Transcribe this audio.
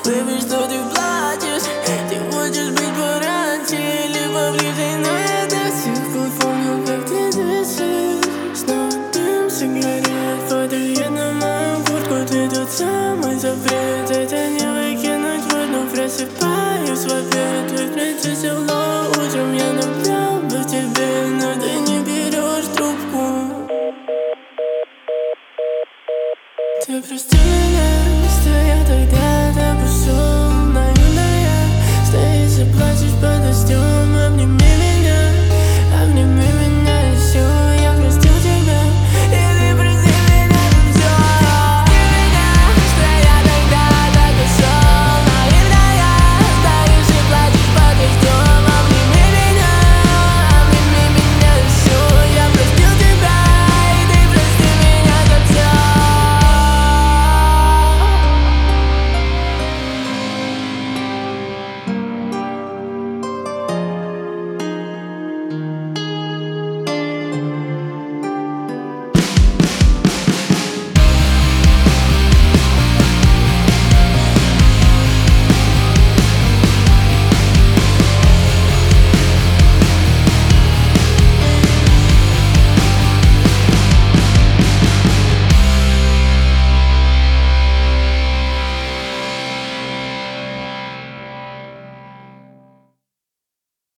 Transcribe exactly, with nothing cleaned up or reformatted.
Baby, что ты плачешь? Ты хочешь быть пораньше или поближе, но я до сих пор помню, как ты дышишь. Снова дым сигарет падает на мою куртку. Ты тот самый запрет, это не выкинуть в одну. Просыпаюсь в ответ, ведь прячусь в лоб.